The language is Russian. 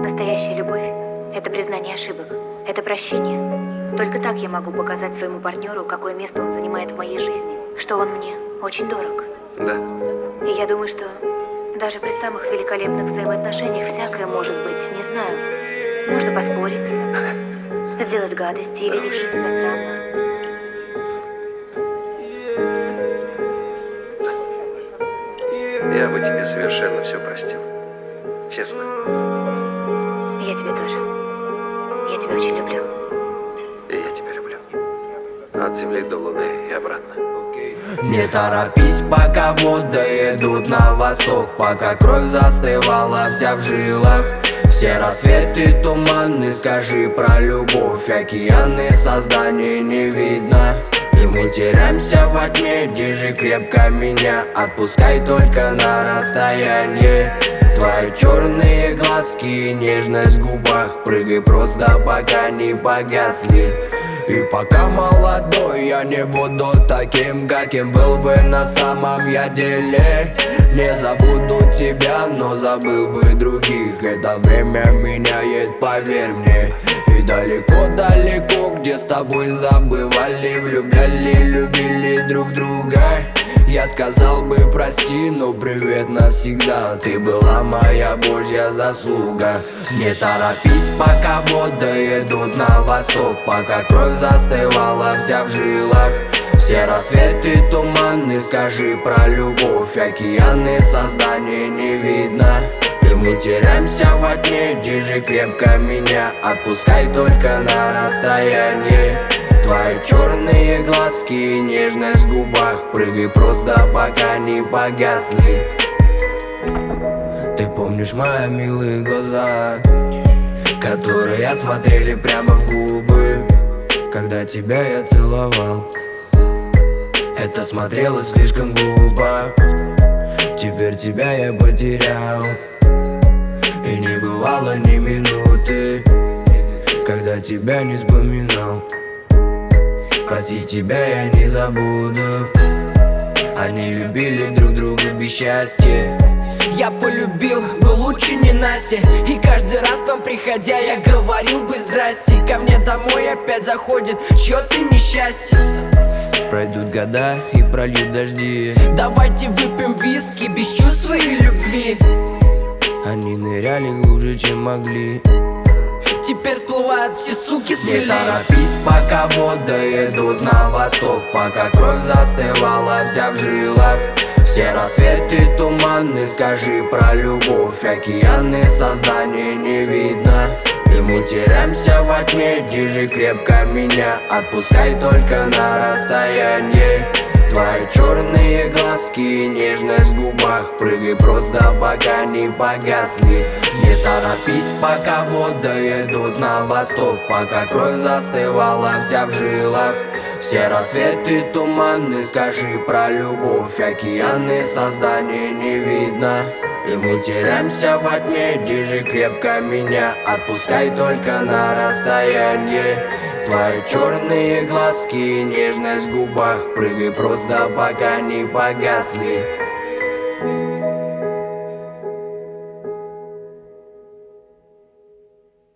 Настоящая любовь – это признание ошибок, это прощение. Только так я могу показать своему партнеру, какое место он занимает в моей жизни, что он мне очень дорог. Да. И я думаю, что даже при самых великолепных взаимоотношениях всякое может быть, не знаю. Можно поспорить, сделать гадости или вести себя странно. Я бы тебе совершенно все простил. Честно. Я тебя тоже. Я тебя очень люблю. И я тебя люблю. От земли до луны и обратно. Не торопись, пока воды идут на восток, пока кровь застывала вся в жилах. Все рассветы туманны, скажи про любовь. Океаны созданий не видно, и мы теряемся во тьме. Держи крепко меня, отпускай только на расстоянии. Твои черные глазки и нежность в губах, прыгай просто пока не погасли. И пока молодой, я не буду таким, каким был бы на самом я деле. Не забуду тебя, но забыл бы других. Это время меняет, поверь мне. И далеко-далеко, где с тобой забывали, влюбляли, любили друг друга. Я сказал бы прости, но привет навсегда. Ты была моя божья заслуга. Не торопись, пока воды идут на восток, пока кровь застывала вся в жилах. Все рассветы туманны, скажи про любовь. Океаны созданий не видно, и мы теряемся во тьме. Держи крепко меня, отпускай только на расстоянии. Твои черные глазки и нежность в губах, прыгай просто пока не погасли. Ты помнишь мои милые глаза, которые смотрели прямо в губы, когда тебя я целовал? Это смотрелось слишком глупо. Теперь тебя я потерял, и не бывало ни минуты, когда тебя не вспоминал. Простить тебя я не забуду. Они любили друг друга без счастья. Я полюбил бы лучше ненастья, и каждый раз к вам приходя я говорил бы здрасте. Ко мне домой опять заходит чье-то несчастье. Пройдут года и прольют дожди. Давайте выпьем виски без чувства и любви. Они ныряли глубже, чем могли. Теперь всплывают все суки с. Не торопись, пока воды идут на восток, пока кровь застывала вся в жилах. Все рассветы туманны, скажи про любовь. Океаны созданий не видно, и мы теряемся во тьме. Держи крепко меня, отпускай только на расстоянии. Твои черные глазки и нежность в губах, прыгай просто пока не погасли. Не торопись, пока воды идут на восток, пока кровь застывала вся в жилах. Все рассветы туманны, скажи про любовь. Океаны созданий не видно, и мы теряемся во тьме. Держи крепко меня, отпускай только на расстоянии. Твои черные глазки и нежность в губах, прыгай просто пока не погасли.